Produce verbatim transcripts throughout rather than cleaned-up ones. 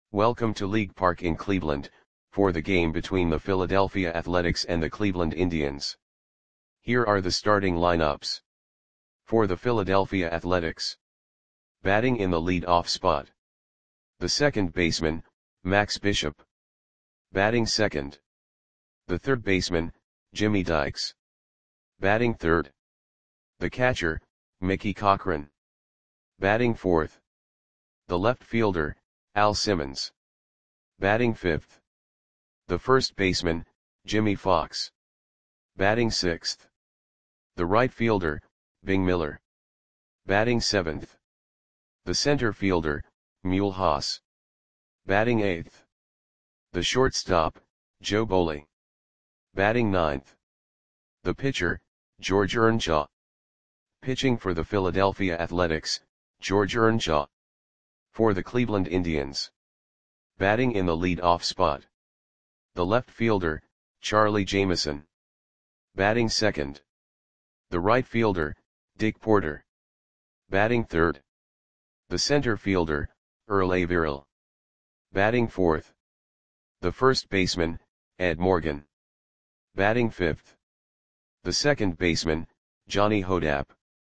Welcome to League Park in Cleveland, for the game between the Philadelphia Athletics and the Cleveland Indians. Here are the starting lineups. For the Philadelphia Athletics. Batting in the lead-off spot. The second baseman, Max Bishop. Batting second. The third baseman, Jimmy Dykes. Batting third. The catcher, Mickey Cochrane. Batting fourth. The left fielder, Al Simmons. Batting fifth. The first baseman, Jimmie Foxx. Batting sixth. The right fielder, Bing Miller. Batting seventh. The center fielder, Mule Haas. Batting eighth. The shortstop, Joe Boley. Batting ninth. The pitcher, George Earnshaw. Pitching for the Philadelphia Athletics, George Earnshaw. For the Cleveland Indians. Batting in the lead-off spot. The left fielder, Charlie Jameson. Batting second. The right fielder, Dick Porter. Batting third. The center fielder, Earl Averill. Batting fourth. The first baseman, Ed Morgan. Batting fifth. The second baseman, Johnny Hodapp.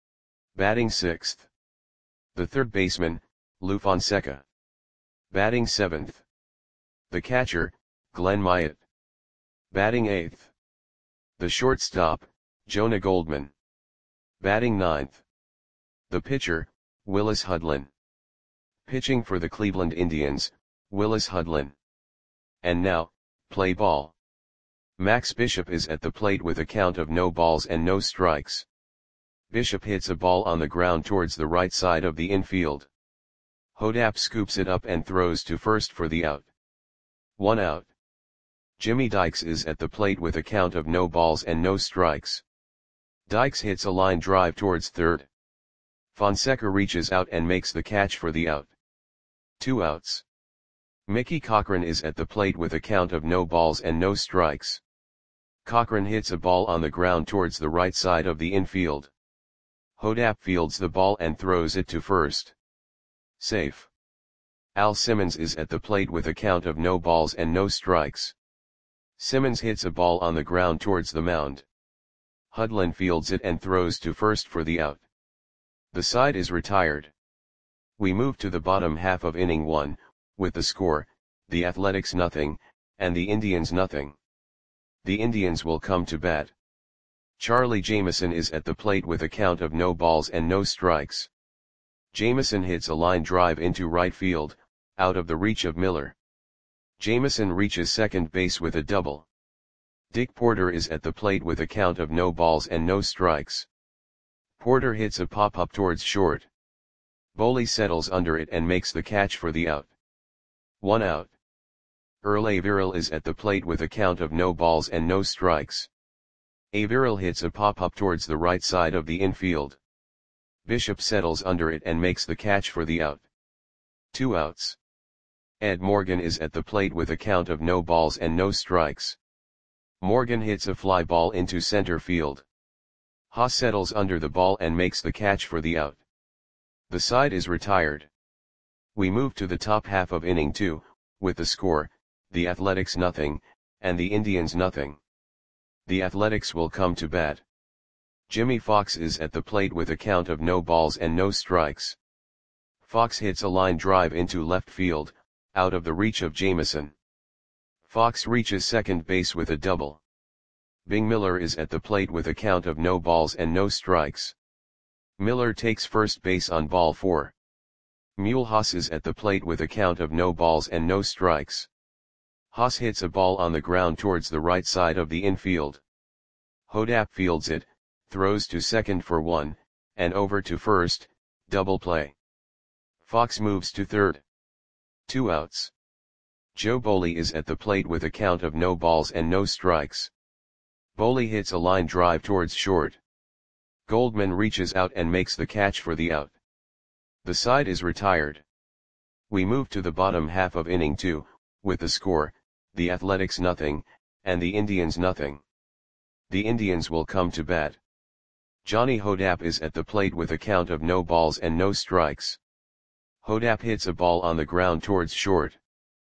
Batting sixth. The third baseman, Lou Fonseca. Batting seventh. The catcher, Glenn Myatt. Batting eighth. The shortstop, Jonah Goldman. Batting ninth. The pitcher, Willis Hudlin. Pitching for the Cleveland Indians, Willis Hudlin. And now, play ball. Max Bishop is at the plate with a count of no balls and no strikes. Bishop hits a ball on the ground towards the right side of the infield. Hodapp scoops it up and throws to first for the out. One out. Jimmy Dykes is at the plate with a count of no balls and no strikes. Dykes hits a line drive towards third. Fonseca reaches out and makes the catch for the out. Two outs. Mickey Cochrane is at the plate with a count of no balls and no strikes. Cochrane hits a ball on the ground towards the right side of the infield. Hodapp fields the ball and throws it to first. Safe. Al Simmons is at the plate with a count of no balls and no strikes. Simmons hits a ball on the ground towards the mound. Hudlin fields it and throws to first for the out. The side is retired. We move to the bottom half of inning one, with the score, the Athletics nothing, and the Indians nothing. The Indians will come to bat. Charlie Jameson is at the plate with a count of no balls and no strikes. Jameson hits a line drive into right field, out of the reach of Miller. Jameson reaches second base with a double. Dick Porter is at the plate with a count of no balls and no strikes. Porter hits a pop-up towards short. Boley settles under it and makes the catch for the out. One out. Earl Averill is at the plate with a count of no balls and no strikes. Averill hits a pop-up towards the right side of the infield. Bishop settles under it and makes the catch for the out. Two outs. Ed Morgan is at the plate with a count of no balls and no strikes. Morgan hits a fly ball into center field. Haas settles under the ball and makes the catch for the out. The side is retired. We move to the top half of inning two, with the score, the Athletics nothing, and the Indians nothing. The Athletics will come to bat. Jimmie Foxx is at the plate with a count of no balls and no strikes. Foxx hits a line drive into left field, out of the reach of Jameson. Foxx reaches second base with a double. Bing Miller is at the plate with a count of no balls and no strikes. Miller takes first base on ball four. Mule Haas is at the plate with a count of no balls and no strikes. Haas hits a ball on the ground towards the right side of the infield. Hodapp fields it, throws to second for one, and over to first, double play. Foxx moves to third. Two outs. Joe Boley is at the plate with a count of no balls and no strikes. Boley hits a line drive towards short. Goldman reaches out and makes the catch for the out. The side is retired. We move to the bottom half of inning two, with the score, the Athletics nothing, and the Indians nothing. The Indians will come to bat. Johnny Hodapp is at the plate with a count of no balls and no strikes. Hodapp hits a ball on the ground towards short.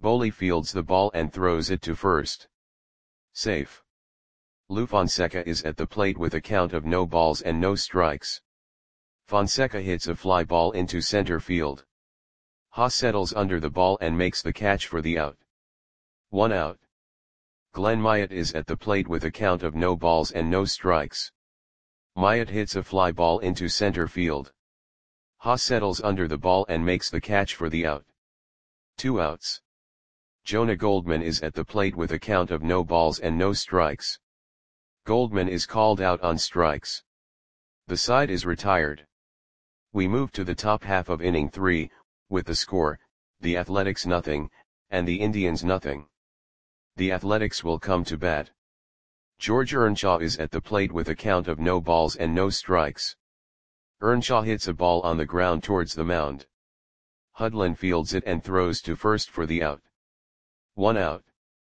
Boley fields the ball and throws it to first. Safe. Lou Fonseca is at the plate with a count of no balls and no strikes. Fonseca hits a fly ball into center field. Haas settles under the ball and makes the catch for the out. One out. Glenn Myatt is at the plate with a count of no balls and no strikes. Myatt hits a fly ball into center field. Haas settles under the ball and makes the catch for the out. Two outs. Jonah Goldman is at the plate with a count of no balls and no strikes. Goldman is called out on strikes. The side is retired. We move to the top half of inning three, with the score, the Athletics nothing, and the Indians nothing. The Athletics will come to bat. George Earnshaw is at the plate with a count of no balls and no strikes. Earnshaw hits a ball on the ground towards the mound. Hudlin fields it and throws to first for the out. One out.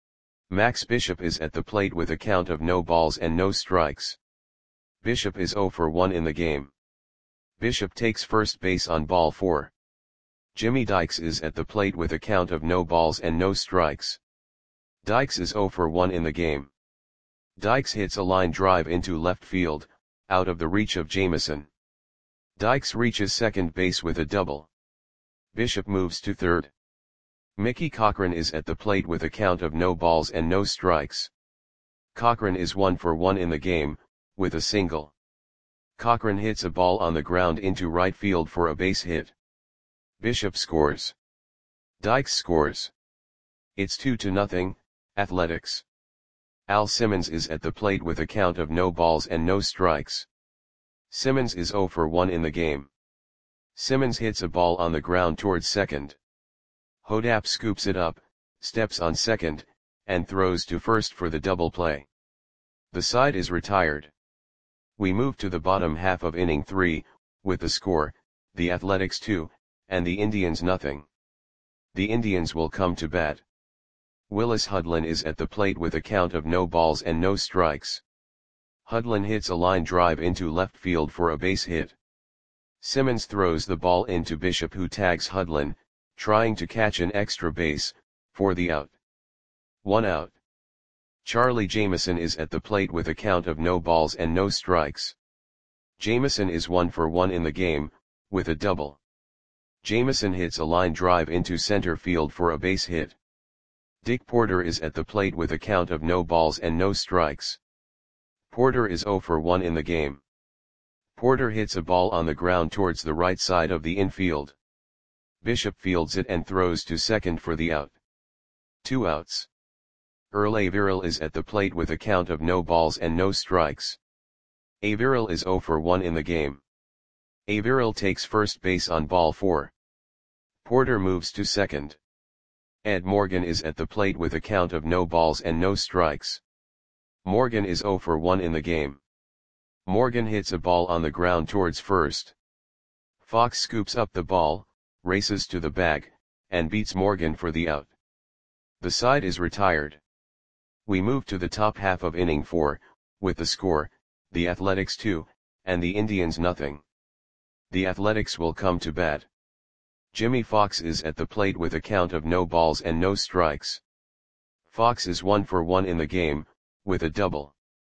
Max Bishop is at the plate with a count of no balls and no strikes. Bishop is oh for one in the game. Bishop takes first base on ball four. Jimmy Dykes is at the plate with a count of no balls and no strikes. Dykes is oh for one in the game. Dykes hits a line drive into left field, out of the reach of Jameson. Dykes reaches second base with a double. Bishop moves to third. Mickey Cochran is at the plate with a count of no balls and no strikes. Cochran is one for one in the game, with a single. Cochran hits a ball on the ground into right field for a base hit. Bishop scores. Dykes scores. It's two to nothing, Athletics. Al Simmons is at the plate with a count of no balls and no strikes. Simmons is oh for one in the game. Simmons hits a ball on the ground towards second. Hodap scoops it up, steps on second, and throws to first for the double play. The side is retired. We move to the bottom half of inning three, with the score, the Athletics two, and the Indians nothing. The Indians will come to bat. Willis Hudlin is at the plate with a count of no balls and no strikes. Hudlin hits a line drive into left field for a base hit. Simmons throws the ball into Bishop, who tags Hudlin, trying to catch an extra base, for the out. One out. Charlie Jameson is at the plate with a count of no balls and no strikes. Jameson is one for one in the game, with a double. Jameson hits a line drive into center field for a base hit. Dick Porter is at the plate with a count of no balls and no strikes. Porter is oh for one in the game. Porter hits a ball on the ground towards the right side of the infield. Bishop fields it and throws to second for the out. Two outs. Earl Averill is at the plate with a count of no balls and no strikes. Averill is oh for one in the game. Averill takes first base on ball four. Porter moves to second. Ed Morgan is at the plate with a count of no balls and no strikes. Morgan is oh for one in the game. Morgan hits a ball on the ground towards first. Fox scoops up the ball, races to the bag, and beats Morgan for the out. The side is retired. We move to the top half of inning four, with the score, the Athletics two, and the Indians nothing. The Athletics will come to bat. Jimmy Fox is at the plate with a count of no balls and no strikes. Fox is one for one in the game, with a double.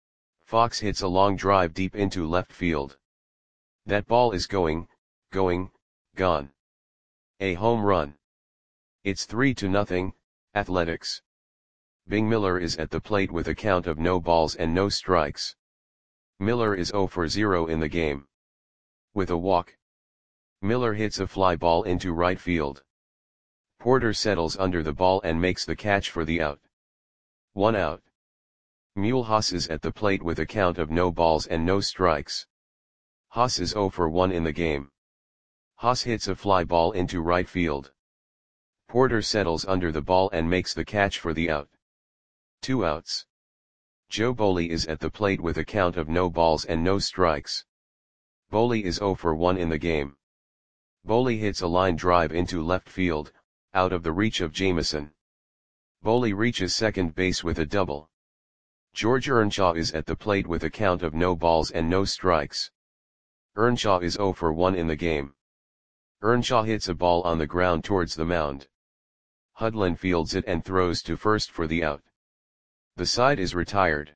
Fox hits a long drive deep into left field. That ball is going, going, gone. A home run. It's three to nothing, Athletics. Bing Miller is at the plate with a count of no balls and no strikes. Miller is oh for zero in the game. With a walk. Miller hits a fly ball into right field. Porter settles under the ball and makes the catch for the out. One out. Mule Haas is at the plate with a count of no balls and no strikes. Haas is oh for one in the game. Haas hits a fly ball into right field. Porter settles under the ball and makes the catch for the out. Two outs. Joe Boley is at the plate with a count of no balls and no strikes. Boley is oh for one in the game. Boley hits a line drive into left field, out of the reach of Jameson. Boley reaches second base with a double. George Earnshaw is at the plate with a count of no balls and no strikes. Earnshaw is oh for one in the game. Earnshaw hits a ball on the ground towards the mound. Hudlin fields it and throws to first for the out. The side is retired.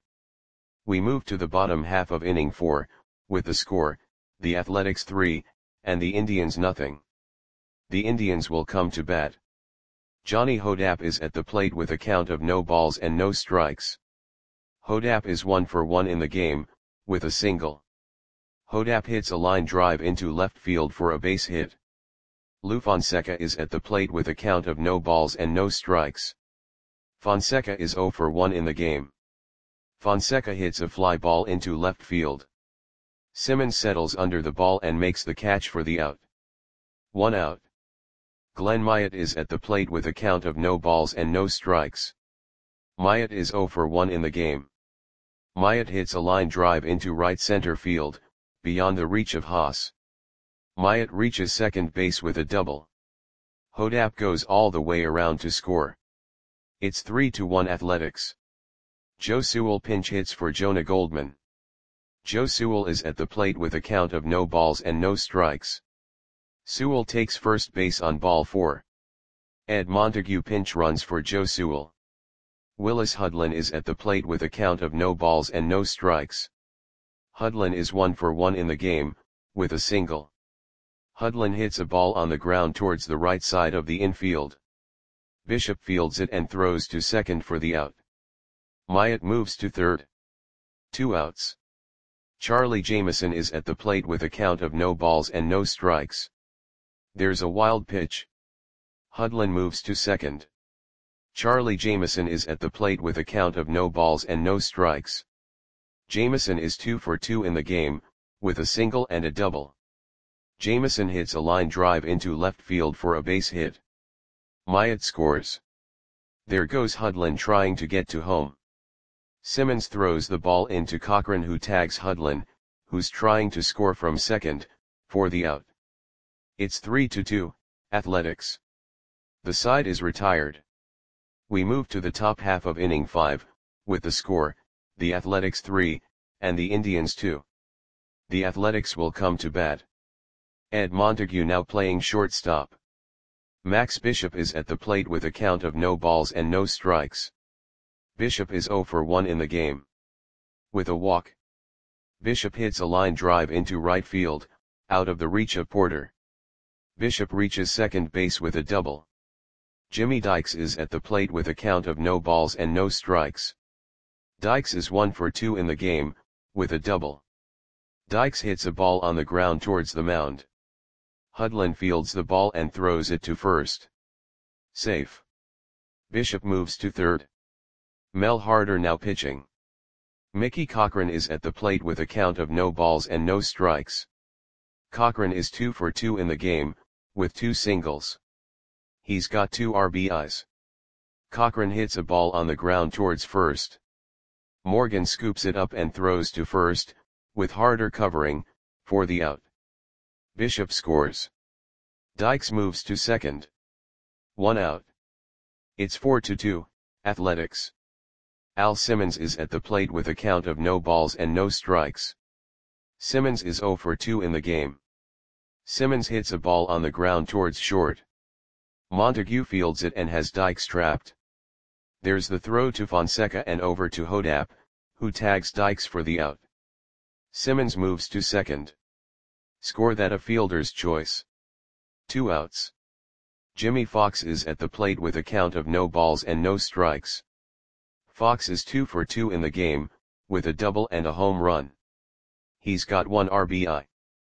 We move to the bottom half of inning four, with the score, the Athletics three, and the Indians nothing. The Indians will come to bat. Johnny Hodapp is at the plate with a count of no balls and no strikes. Hodapp is one for one in the game, with a single. Hodapp hits a line drive into left field for a base hit. Lou Fonseca is at the plate with a count of no balls and no strikes. Fonseca is zero for one in the game. Fonseca hits a fly ball into left field. Simmons settles under the ball and makes the catch for the out. One out. Glenn Myatt is at the plate with a count of no balls and no strikes. Myatt is zero for one in the game. Myatt hits a line drive into right center field, beyond the reach of Haas. Myatt reaches second base with a double. Hodapp goes all the way around to score. It's three to one Athletics. Joe Sewell pinch hits for Jonah Goldman. Joe Sewell is at the plate with a count of no balls and no strikes. Sewell takes first base on ball four. Ed Montague pinch runs for Joe Sewell. Willis Hudlin is at the plate with a count of no balls and no strikes. Hudlin is one for one in the game, with a single. Hudlin hits a ball on the ground towards the right side of the infield. Bishop fields it and throws to second for the out. Myatt moves to third. Two outs. Charlie Jameson is at the plate with a count of no balls and no strikes. There's a wild pitch. Hudlin moves to second. Charlie Jameson is at the plate with a count of no balls and no strikes. Jameson is two for two in the game, with a single and a double. Jameson hits a line drive into left field for a base hit. Myatt scores. There goes Hudlin trying to get to home. Simmons throws the ball into Cochran, who tags Hudlin, who's trying to score from second, for the out. It's three to two, Athletics. The side is retired. We move to the top half of inning five, with the score, the Athletics three, and the Indians two. The Athletics will come to bat. Ed Montague now playing shortstop. Max Bishop is at the plate with a count of no balls and no strikes. Bishop is zero for one in the game. With a walk. Bishop hits a line drive into right field, out of the reach of Porter. Bishop reaches second base with a double. Jimmy Dykes is at the plate with a count of no balls and no strikes. Dykes is one for two in the game, with a double. Dykes hits a ball on the ground towards the mound. Hudlin fields the ball and throws it to first. Safe. Bishop moves to third. Mel Harder now pitching. Mickey Cochran is at the plate with a count of no balls and no strikes. Cochran is two for two in the game, with two singles. He's got two R B Is. Cochran hits a ball on the ground towards first. Morgan scoops it up and throws to first, with Harder covering, for the out. Bishop scores. Dykes moves to second. One out. It's four to two, Athletics. Al Simmons is at the plate with a count of no balls and no strikes. Simmons is zero for two in the game. Simmons hits a ball on the ground towards short. Montague fields it and has Dykes trapped. There's the throw to Fonseca and over to Hodapp, who tags Dykes for the out. Simmons moves to second. Score that a fielder's choice. Two outs. Jimmy Fox is at the plate with a count of no balls and no strikes. Fox is two for two in the game, with a double and a home run. He's got one R B I.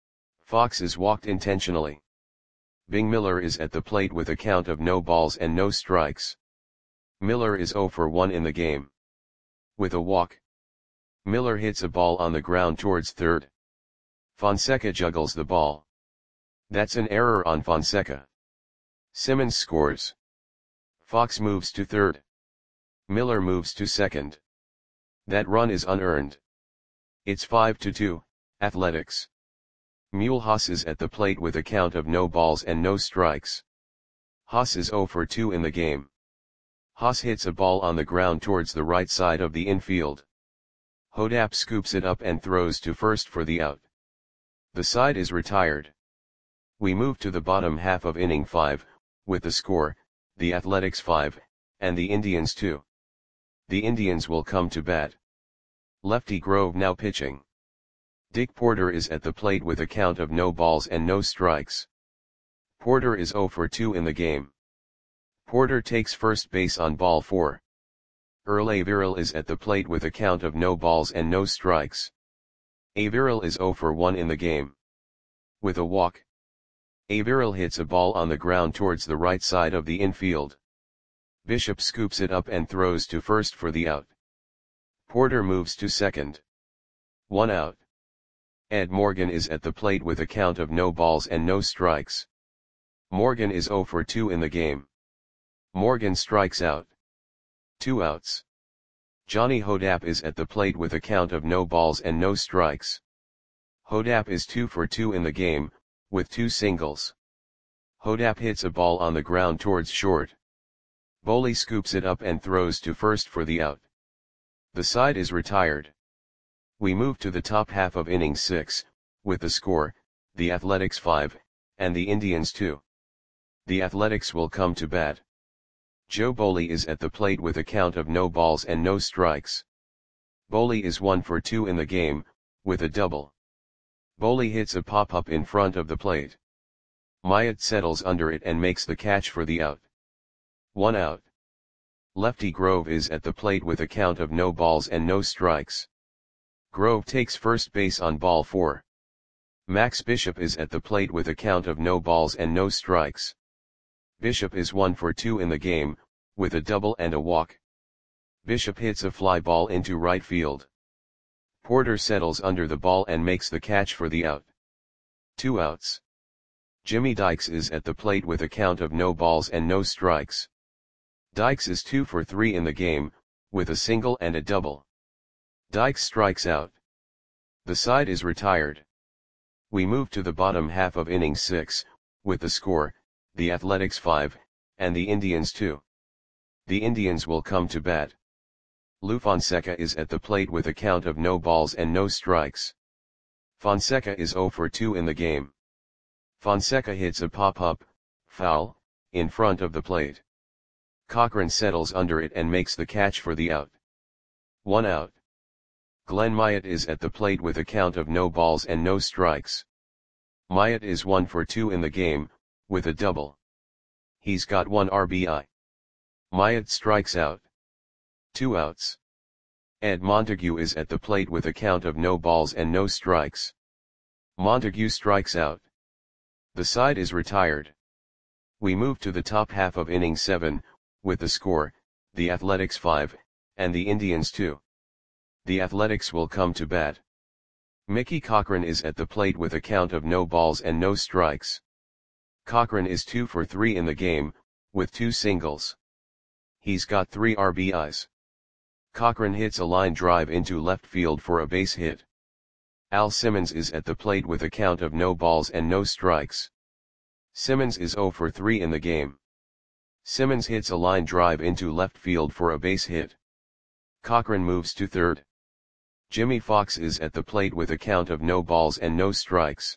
Fox is walked intentionally. Bing Miller is at the plate with a count of no balls and no strikes. Miller is zero for one in the game. With a walk. Miller hits a ball on the ground towards third. Fonseca juggles the ball. That's an error on Fonseca. Simmons scores. Fox moves to third. Miller moves to second. That run is unearned. It's five to two, Athletics. Mule Haas is at the plate with a count of no balls and no strikes. Haas is zero for two in the game. Haas hits a ball on the ground towards the right side of the infield. Hodapp scoops it up and throws to first for the out. The side is retired. We move to the bottom half of inning five, with the score, the Athletics five, and the Indians two. The Indians will come to bat. Lefty Grove now pitching. Dick Porter is at the plate with a count of no balls and no strikes. Porter is oh for two in the game. Porter takes first base on ball four. Earl Averill is at the plate with a count of no balls and no strikes. Averill is oh for one in the game. With a walk, Averill hits a ball on the ground towards the right side of the infield. Bishop scoops it up and throws to first for the out. Porter moves to second. One out. Ed Morgan is at the plate with a count of no balls and no strikes. Morgan is oh for two in the game. Morgan strikes out. Two outs. Johnny Hodapp is at the plate with a count of no balls and no strikes. Hodapp is two for two in the game, with two singles. Hodapp hits a ball on the ground towards short. Boley scoops it up and throws to first for the out. The side is retired. We move to the top half of inning six, with the score, the Athletics five, and the Indians two. The Athletics will come to bat. Joe Boley is at the plate with a count of no balls and no strikes. Boley is one for two in the game, with a double. Boley hits a pop-up in front of the plate. Myatt settles under it and makes the catch for the out. One out. Lefty Grove is at the plate with a count of no balls and no strikes. Grove takes first base on ball four. Max Bishop is at the plate with a count of no balls and no strikes. Bishop is one for two in the game, with a double and a walk. Bishop hits a fly ball into right field. Porter settles under the ball and makes the catch for the out. Two outs. Jimmy Dykes is at the plate with a count of no balls and no strikes. Dykes is two for three in the game, with a single and a double. Dykes strikes out. The side is retired. We move to the bottom half of inning six, with the score, the Athletics five, and the Indians two. The Indians will come to bat. Lou Fonseca is at the plate with a count of no balls and no strikes. Fonseca is oh for two in the game. Fonseca hits a pop-up, foul, in front of the plate. Cochran settles under it and makes the catch for the out. One out. Glenn Myatt is at the plate with a count of no balls and no strikes. Myatt is one for two in the game, with a double. He's got one R B I. Myatt strikes out. Two outs. Ed Montague is at the plate with a count of no balls and no strikes. Montague strikes out. The side is retired. We move to the top half of inning seven, with the score, the Athletics five, and the Indians two. The Athletics will come to bat. Mickey Cochran is at the plate with a count of no balls and no strikes. Cochran is two for three in the game, with two singles. He's got three R B Is. Cochran hits a line drive into left field for a base hit. Al Simmons is at the plate with a count of no balls and no strikes. Simmons is oh for three in the game. Simmons hits a line drive into left field for a base hit. Cochran moves to third. Jimmy Fox is at the plate with a count of no balls and no strikes.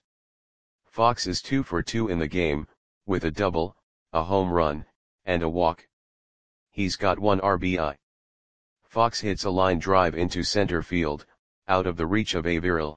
Fox is two for two in the game, with a double, a home run, and a walk. He's got one R B I. Fox hits a line drive into center field, out of the reach of Averill.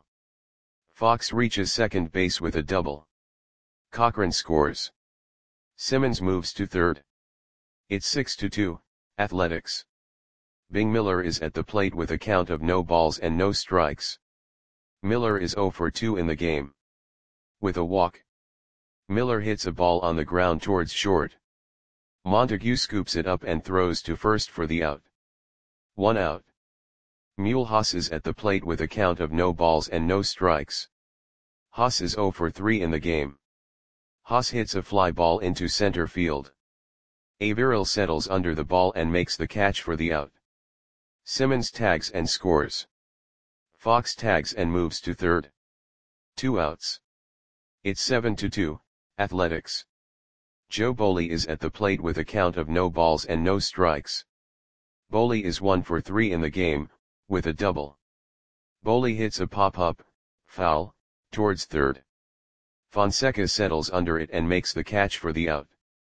Fox reaches second base with a double. Cochran scores. Simmons moves to third. It's six to two, Athletics. Bing Miller is at the plate with a count of no balls and no strikes. Miller is oh for two in the game. With a walk. Miller hits a ball on the ground towards short. Montague scoops it up and throws to first for the out. One out. Mule Haas is at the plate with a count of no balls and no strikes. Haas is oh for three in the game. Haas hits a fly ball into center field. Averill settles under the ball and makes the catch for the out. Simmons tags and scores. Fox tags and moves to third. Two outs. It's seven to two, Athletics. Joe Boley is at the plate with a count of no balls and no strikes. Boley is one for three in the game, with a double. Boley hits a pop-up, foul, towards third. Fonseca settles under it and makes the catch for the out.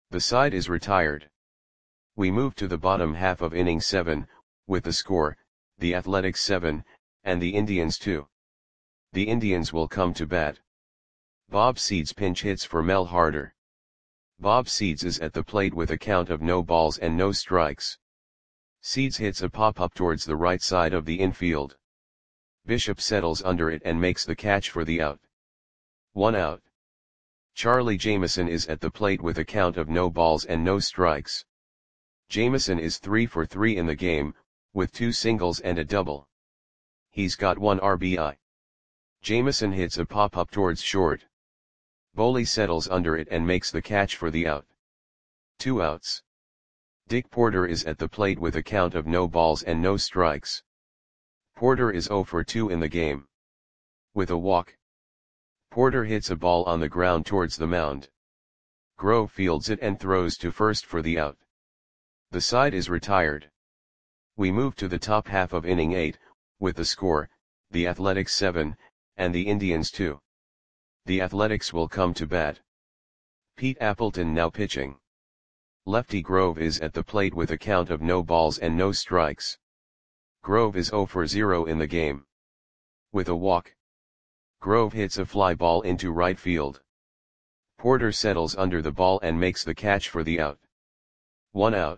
The side is retired. We move to the bottom half of inning seven, with the score, the Athletics seven, and the Indians two. The Indians will come to bat. Bob Seeds pinch hits for Mel Harder. Bob Seeds is at the plate with a count of no balls and no strikes. Seeds hits a pop-up towards the right side of the infield. Bishop settles under it and makes the catch for the out. One out. Charlie Jameson is at the plate with a count of no balls and no strikes. Jameson is three for three in the game, with two singles and a double. He's got one R B I. Jameson hits a pop-up towards short. Boley settles under it and makes the catch for the out. Two outs. Dick Porter is at the plate with a count of no balls and no strikes. Porter is zero for two in the game. With a walk. Porter hits a ball on the ground towards the mound. Grove fields it and throws to first for the out. The side is retired. We move to the top half of inning eight, with the score, the Athletics seven, and the Indians two. The Athletics will come to bat. Pete Appleton now pitching. Lefty Grove is at the plate with a count of no balls and no strikes. Grove is zero for zero in the game. With a walk. Grove hits a fly ball into right field. Porter settles under the ball and makes the catch for the out. One out.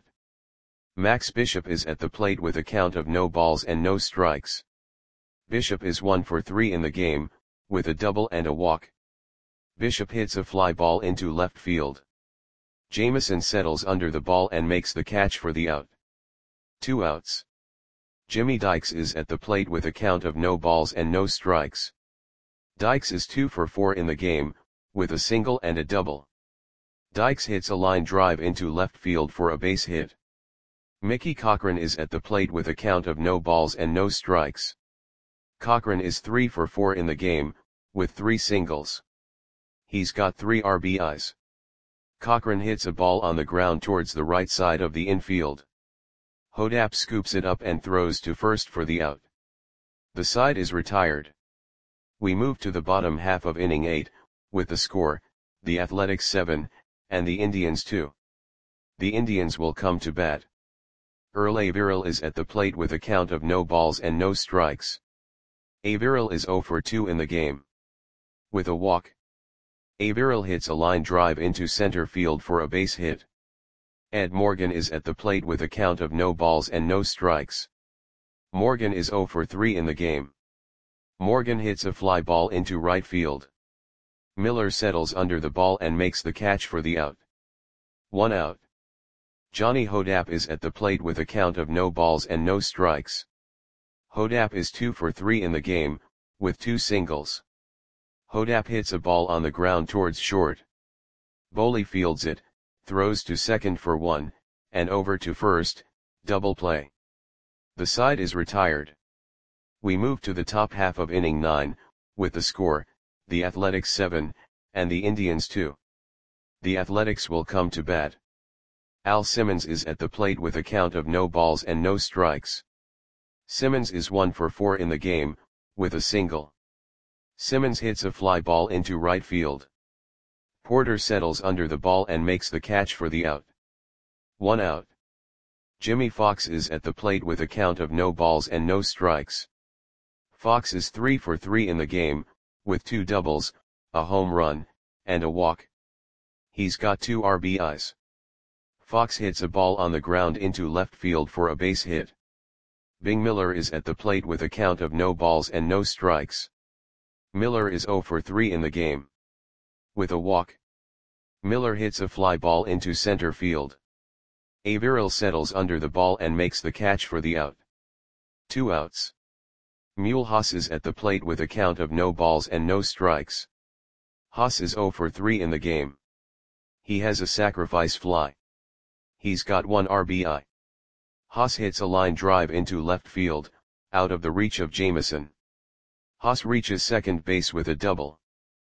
Max Bishop is at the plate with a count of no balls and no strikes. Bishop is one for three in the game, with a double and a walk. Bishop hits a fly ball into left field. Jameson settles under the ball and makes the catch for the out. Two outs. Jimmy Dykes is at the plate with a count of no balls and no strikes. Dykes is two for four in the game, with a single and a double. Dykes hits a line drive into left field for a base hit. Mickey Cochran is at the plate with a count of no balls and no strikes. Cochran is three for four in the game, with three singles. He's got three R B Is. Cochran hits a ball on the ground towards the right side of the infield. Hodap scoops it up and throws to first for the out. The side is retired. We move to the bottom half of inning eight, with the score, the Athletics seven, and the Indians two. The Indians will come to bat. Earl Averill is at the plate with a count of no balls and no strikes. Averill is zero for two in the game. With a walk. Averill hits a line drive into center field for a base hit. Ed Morgan is at the plate with a count of no balls and no strikes. Morgan is zero for three in the game. Morgan hits a fly ball into right field. Miller settles under the ball and makes the catch for the out. One out. Johnny Hodap is at the plate with a count of no balls and no strikes. Hodap is two for three in the game, with two singles. Hodap hits a ball on the ground towards short. Boley fields it, throws to second for one, and over to first, double play. The side is retired. We move to the top half of inning nine, with the score, the Athletics seven, and the Indians two. The Athletics will come to bat. Al Simmons is at the plate with a count of no balls and no strikes. Simmons is one for four in the game, with a single. Simmons hits a fly ball into right field. Porter settles under the ball and makes the catch for the out. One out. Jimmy Fox is at the plate with a count of no balls and no strikes. Fox is three for three in the game, with two doubles, a home run, and a walk. He's got two R B Is. Fox hits a ball on the ground into left field for a base hit. Bing Miller is at the plate with a count of no balls and no strikes. Miller is zero for three in the game. With a walk. Miller hits a fly ball into center field. Averill settles under the ball and makes the catch for the out. Two outs. Mule Haas is at the plate with a count of no balls and no strikes. Haas is zero for three in the game. He has a sacrifice fly. He's got one R B I. Haas hits a line drive into left field, out of the reach of Jameson. Haas reaches second base with a double.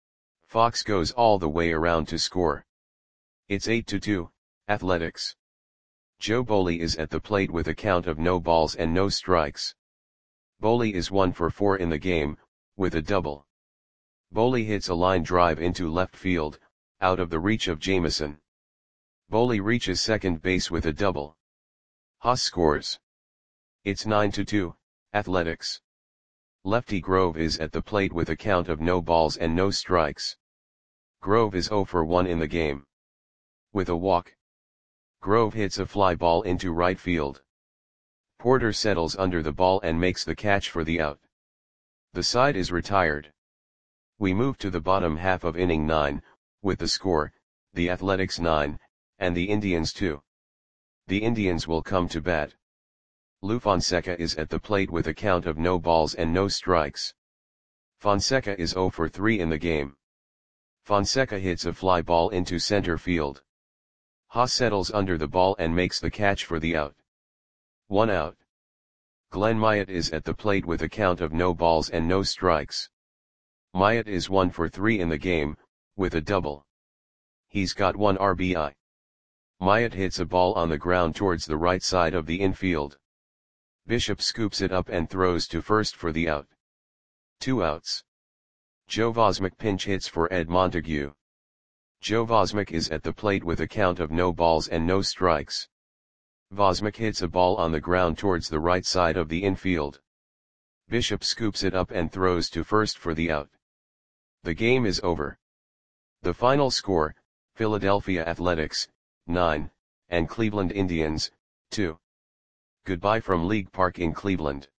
Fox goes all the way around to score. It's eight to two, Athletics. Joe Boley is at the plate with a count of no balls and no strikes. Boley is one for four in the game, with a double. Boley hits a line drive into left field, out of the reach of Jameson. Boley reaches second base with a double. Haas scores. It's nine to two, Athletics. Lefty Grove is at the plate with a count of no balls and no strikes. Grove is zero for one in the game. With a walk, Grove hits a fly ball into right field. Porter settles under the ball and makes the catch for the out. The side is retired. We move to the bottom half of inning nine, with the score, the Athletics nine, and the Indians two. The Indians will come to bat. Lou Fonseca is at the plate with a count of no balls and no strikes. Fonseca is zero for three in the game. Fonseca hits a fly ball into center field. Haas settles under the ball and makes the catch for the out. One out. Glenn Myatt is at the plate with a count of no balls and no strikes. Myatt is one for three in the game, with a double. He's got one R B I. Myatt hits a ball on the ground towards the right side of the infield. Bishop scoops it up and throws to first for the out. Two outs. Joe Vosmick pinch hits for Ed Montague. Joe Vosmick is at the plate with a count of no balls and no strikes. Vosmick hits a ball on the ground towards the right side of the infield. Bishop scoops it up and throws to first for the out. The game is over. The final score, Philadelphia Athletics, nine, and Cleveland Indians, two. Goodbye from League Park in Cleveland.